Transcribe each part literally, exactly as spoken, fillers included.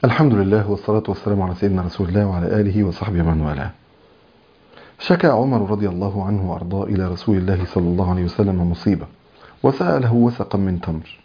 الحمد لله والصلاة والسلام على سيدنا رسول الله وعلى آله وصحبه من والاه. شكى عمر رضي الله عنه وأرضاه إلى رسول الله صلى الله عليه وسلم مصيبة، وسأله وسقا من تمر،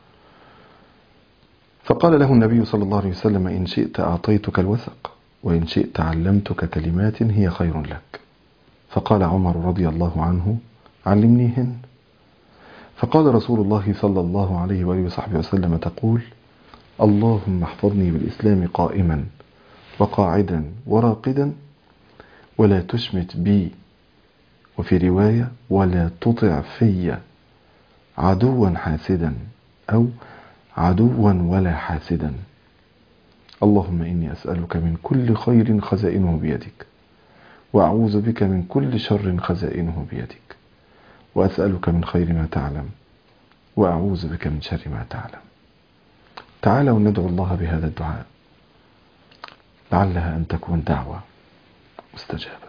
فقال له النبي صلى الله عليه وسلم: إن شئت أعطيتك الوسق، وإن شئت علمتك كلمات هي خير لك. فقال عمر رضي الله عنه: علمنيهن. فقال رسول الله صلى الله عليه وآله وصحبه وسلم: تقول: اللهم احفظني بالإسلام قائما وقاعدا وراقدا، ولا تشمت بي، وفي رواية: ولا تطع في عدوا حاسدا، أو عدوا ولا حاسدا. اللهم إني أسألك من كل خير خزائنه بيدك، وأعوذ بك من كل شر خزائنه بيدك، وأسألك من خير ما تعلم، وأعوذ بك من شر ما تعلم. تعالوا ندعو الله بهذا الدعاء، لعلها أن تكون دعوة مستجابة.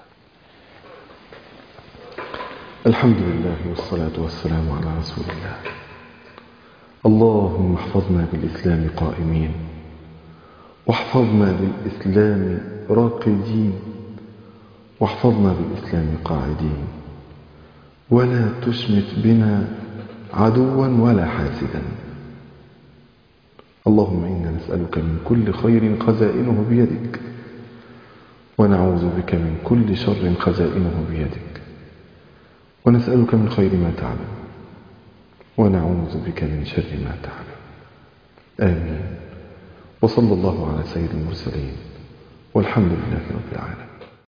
الحمد لله والصلاة والسلام على رسول الله. اللهم احفظنا بالإسلام قائمين، واحفظنا بالإسلام راقدين، واحفظنا بالإسلام قاعدين، ولا تشمت بنا عدوا ولا حاسدا. اللهم إنا نسألك من كل خير خزائنه بيدك، ونعوذ بك من كل شر خزائنه بيدك، ونسألك من خير ما تعلم، ونعوذ بك من شر ما تعلم. آمين. وصلى الله على سيد المرسلين، والحمد لله رب العالمين.